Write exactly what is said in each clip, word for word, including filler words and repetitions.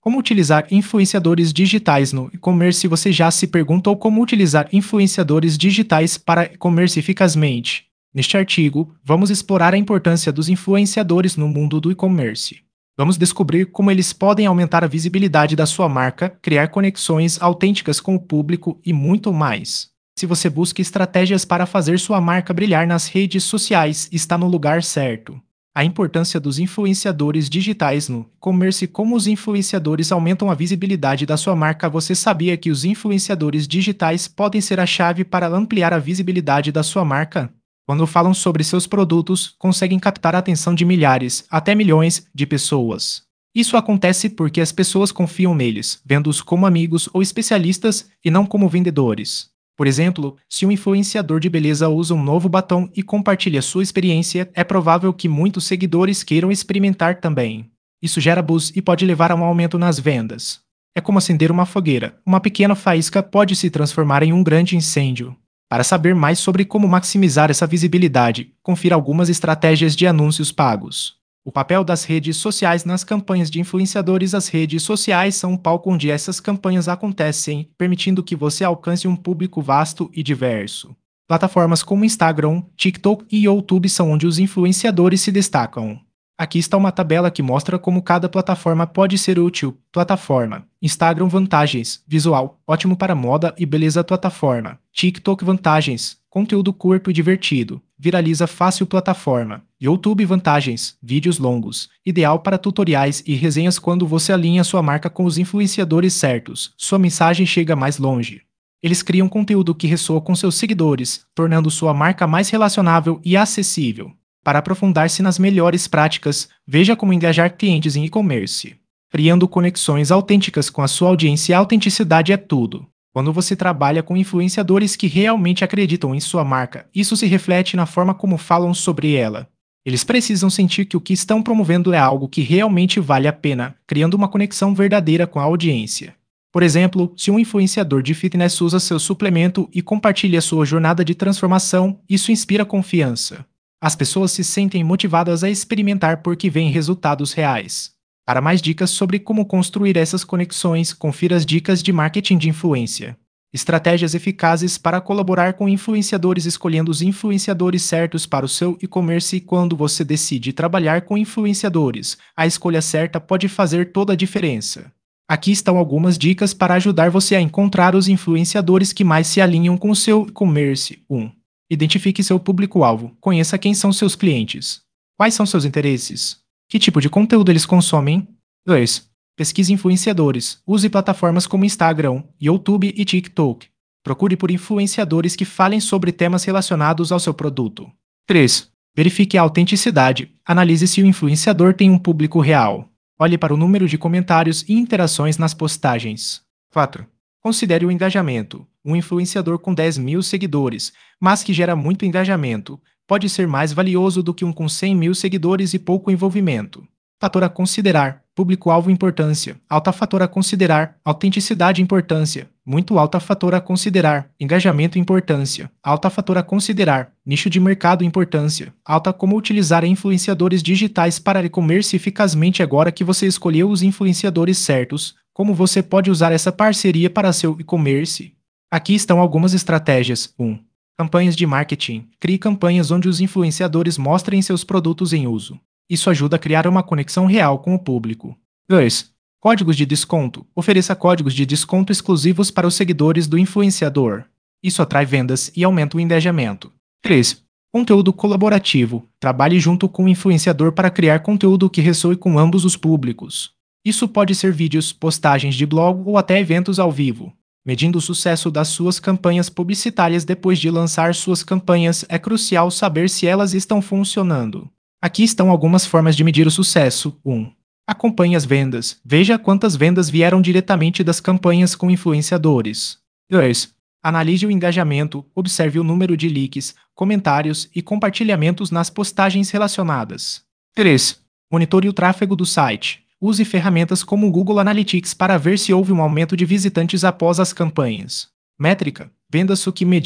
Como utilizar influenciadores digitais no e-commerce? Você já se perguntou como utilizar influenciadores digitais para e-commerce eficazmente? Neste artigo, vamos explorar a importância dos influenciadores no mundo do e-commerce. Vamos descobrir como eles podem aumentar a visibilidade da sua marca, criar conexões autênticas com o público e muito mais. Se você busca estratégias para fazer sua marca brilhar nas redes sociais, está no lugar certo. A importância dos influenciadores digitais no e-commerce. Como os influenciadores aumentam a visibilidade da sua marca? Você sabia que os influenciadores digitais podem ser a chave para ampliar a visibilidade da sua marca? Quando falam sobre seus produtos, conseguem captar a atenção de milhares, até milhões, de pessoas. Isso acontece porque as pessoas confiam neles, vendo-os como amigos ou especialistas e não como vendedores. Por exemplo, se um influenciador de beleza usa um novo batom e compartilha sua experiência, é provável que muitos seguidores queiram experimentar também. Isso gera buzz e pode levar a um aumento nas vendas. É como acender uma fogueira. Uma pequena faísca pode se transformar em um grande incêndio. Para saber mais sobre como maximizar essa visibilidade, confira algumas estratégias de anúncios pagos. O papel das redes sociais nas campanhas de influenciadores. As redes sociais são um palco onde essas campanhas acontecem, permitindo que você alcance um público vasto e diverso. Plataformas como Instagram, TikTok e YouTube são onde os influenciadores se destacam. Aqui está uma tabela que mostra como cada plataforma pode ser útil. Plataforma: Instagram, vantagens: visual, ótimo para moda e beleza. Plataforma: TikTok, vantagens: conteúdo curto e divertido, viraliza fácil. Plataforma: YouTube, vantagens: vídeos longos, ideal para tutoriais e resenhas. Quando você alinha sua marca com os influenciadores certos, sua mensagem chega mais longe. Eles criam conteúdo que ressoa com seus seguidores, tornando sua marca mais relacionável e acessível. Para aprofundar-se nas melhores práticas, veja como engajar clientes em e-commerce. Criando conexões autênticas com a sua audiência. A autenticidade é tudo. Quando você trabalha com influenciadores que realmente acreditam em sua marca, isso se reflete na forma como falam sobre ela. Eles precisam sentir que o que estão promovendo é algo que realmente vale a pena, criando uma conexão verdadeira com a audiência. Por exemplo, se um influenciador de fitness usa seu suplemento e compartilha sua jornada de transformação, isso inspira confiança. As pessoas se sentem motivadas a experimentar porque veem resultados reais. Para mais dicas sobre como construir essas conexões, confira as dicas de marketing de influência. Estratégias eficazes para colaborar com influenciadores. Escolhendo os influenciadores certos para o seu e-commerce. Quando você decide trabalhar com influenciadores, a escolha certa pode fazer toda a diferença. Aqui estão algumas dicas para ajudar você a encontrar os influenciadores que mais se alinham com o seu e-commerce. um. Identifique seu público-alvo. Conheça quem são seus clientes. Quais são seus interesses? Que tipo de conteúdo eles consomem? dois. Pesquise influenciadores. Use plataformas como Instagram, YouTube e TikTok. Procure por influenciadores que falem sobre temas relacionados ao seu produto. três. Verifique a autenticidade. Analise se o influenciador tem um público real. Olhe para o número de comentários e interações nas postagens. quatro. Considere o engajamento. Um influenciador com dez mil seguidores, mas que gera muito engajamento, pode ser mais valioso do que um com cem mil seguidores e pouco envolvimento. Fator a considerar: público-alvo, importância. Alta. Fator a considerar: autenticidade, importância. Muito alta. Fator a considerar: engajamento, importância. Alta. Fator a considerar: nicho de mercado, importância. Alta. Como utilizar influenciadores digitais para e-commerce eficazmente? Agora que você escolheu os influenciadores certos, como você pode usar essa parceria para seu e-commerce? Aqui estão algumas estratégias. um. Campanhas de marketing. Crie campanhas onde os influenciadores mostrem seus produtos em uso. Isso ajuda a criar uma conexão real com o público. dois. Códigos de desconto. Ofereça códigos de desconto exclusivos para os seguidores do influenciador. Isso atrai vendas e aumenta o engajamento. três. Conteúdo colaborativo. Trabalhe junto com o influenciador para criar conteúdo que ressoe com ambos os públicos. Isso pode ser vídeos, postagens de blog ou até eventos ao vivo. Medindo o sucesso das suas campanhas publicitárias. Depois de lançar suas campanhas, é crucial saber se elas estão funcionando. Aqui estão algumas formas de medir o sucesso. um. Acompanhe as vendas. Veja quantas vendas vieram diretamente das campanhas com influenciadores. dois. Analise o engajamento. Observe o número de likes, comentários e compartilhamentos nas postagens relacionadas. três. Monitore o tráfego do site. Use ferramentas como o Google Analytics para ver se houve um aumento de visitantes após as campanhas. Métrica: vendas. O que medir?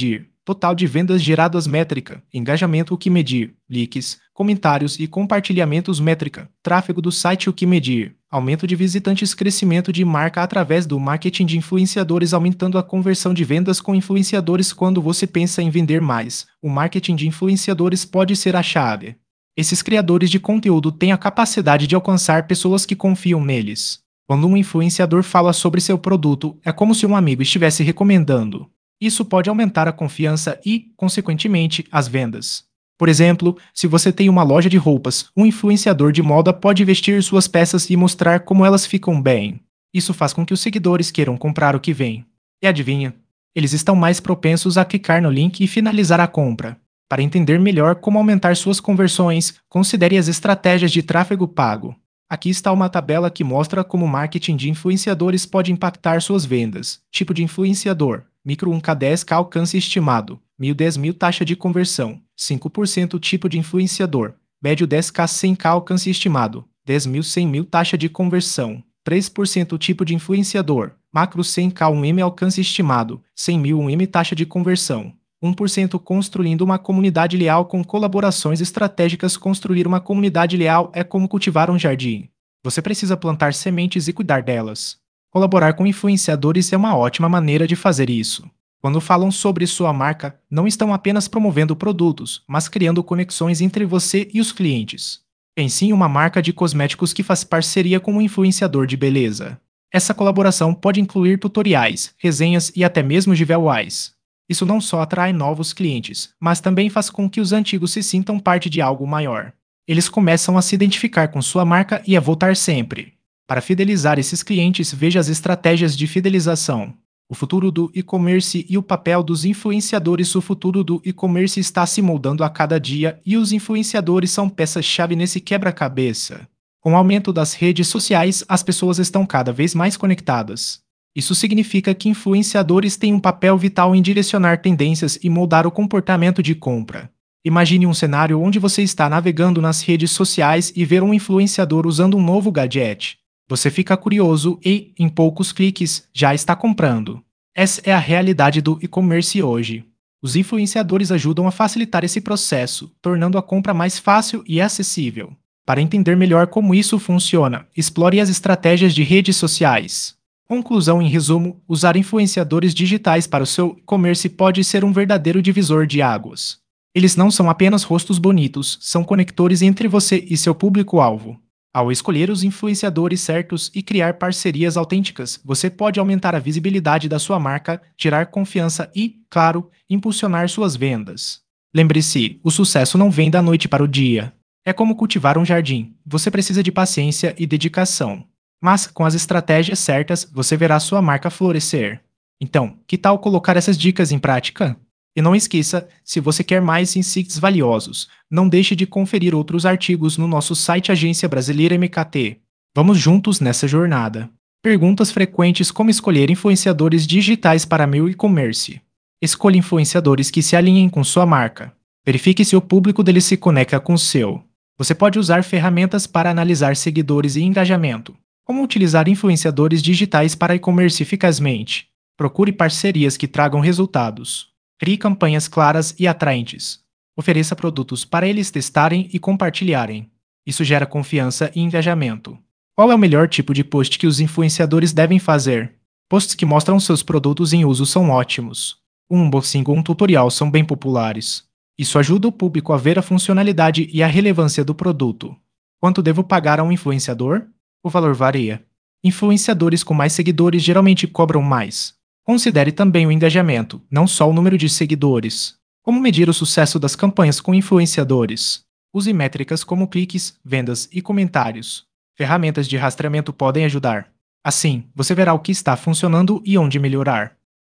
total de vendas geradas métrica, engajamento o que medir, cliques, comentários e compartilhamentos métrica, tráfego do site o que medir, aumento de visitantes, crescimento de marca através do marketing de influenciadores, aumentando a conversão de vendas com influenciadores. Quando você pensa em vender mais, o marketing de influenciadores pode ser a chave. Esses criadores de conteúdo têm a capacidade de alcançar pessoas que confiam neles. Quando um influenciador fala sobre seu produto, é como se um amigo estivesse recomendando. Isso pode aumentar a confiança e, consequentemente, as vendas. Por exemplo, se você tem uma loja de roupas, um influenciador de moda pode vestir suas peças e mostrar como elas ficam bem. Isso faz com que os seguidores queiram comprar o que vem. E adivinha? Eles estão mais propensos a clicar no link e finalizar a compra. Para entender melhor como aumentar suas conversões, considere as estratégias de tráfego pago. Aqui está uma tabela que mostra como o marketing de influenciadores pode impactar suas vendas. Tipo de influenciador: micro um K dez K alcance estimado, mil dez mil taxa de conversão, cinco por cento. Tipo de influenciador: médio dez K cem K alcance estimado, dez mil cem mil taxa de conversão, três por cento. Tipo de influenciador: macro cem K um M alcance estimado, cem mil um M taxa de conversão, um por cento. Construindo uma comunidade leal com colaborações estratégicas. Construir uma comunidade leal é como cultivar um jardim. Você precisa plantar sementes e cuidar delas. Colaborar com influenciadores é uma ótima maneira de fazer isso. Quando falam sobre sua marca, não estão apenas promovendo produtos, mas criando conexões entre você e os clientes. Pense em uma marca de cosméticos que faz parceria com um influenciador de beleza. Essa colaboração pode incluir tutoriais, resenhas e até mesmo giveaways. Isso não só atrai novos clientes, mas também faz com que os antigos se sintam parte de algo maior. Eles começam a se identificar com sua marca e a voltar sempre. Para fidelizar esses clientes, veja as estratégias de fidelização. O futuro do e-commerce e o papel dos influenciadores. O futuro do e-commerce está se moldando a cada dia e os influenciadores são peças-chave nesse quebra-cabeça. Com o aumento das redes sociais, as pessoas estão cada vez mais conectadas. Isso significa que influenciadores têm um papel vital em direcionar tendências e moldar o comportamento de compra. Imagine um cenário onde você está navegando nas redes sociais e ver um influenciador usando um novo gadget. Você fica curioso e, em poucos cliques, já está comprando. Essa é a realidade do e-commerce hoje. Os influenciadores ajudam a facilitar esse processo, tornando a compra mais fácil e acessível. Para entender melhor como isso funciona, explore as estratégias de redes sociais. Conclusão: em resumo, usar influenciadores digitais para o seu e-commerce pode ser um verdadeiro divisor de águas. Eles não são apenas rostos bonitos, são conectores entre você e seu público-alvo. Ao escolher os influenciadores certos e criar parcerias autênticas, você pode aumentar a visibilidade da sua marca, gerar confiança e, claro, impulsionar suas vendas. Lembre-se, o sucesso não vem da noite para o dia. É como cultivar um jardim. Você precisa de paciência e dedicação. Mas, com as estratégias certas, você verá sua marca florescer. Então, que tal colocar essas dicas em prática? E não esqueça, se você quer mais insights valiosos, não deixe de conferir outros artigos no nosso site Agência Brasileira M K T. Vamos juntos nessa jornada. Perguntas frequentes: como escolher influenciadores digitais para meu e-commerce? Escolha influenciadores que se alinhem com sua marca. Verifique se o público deles se conecta com o seu. Você pode usar ferramentas para analisar seguidores e engajamento. Como utilizar influenciadores digitais para e-commerce eficazmente? Procure parcerias que tragam resultados. Crie campanhas claras e atraentes. Ofereça produtos para eles testarem e compartilharem. Isso gera confiança e engajamento. Qual é o melhor tipo de post que os influenciadores devem fazer? Posts que mostram seus produtos em uso são ótimos. Um unboxing ou um tutorial são bem populares. Isso ajuda o público a ver a funcionalidade e a relevância do produto. Quanto devo pagar a um influenciador? O valor varia. Influenciadores com mais seguidores geralmente cobram mais. Considere também o engajamento, não só o número de seguidores. Como medir o sucesso das campanhas com influenciadores? Use métricas como cliques, vendas e comentários. Ferramentas de rastreamento podem ajudar. Assim, você verá o que está funcionando e onde melhorar.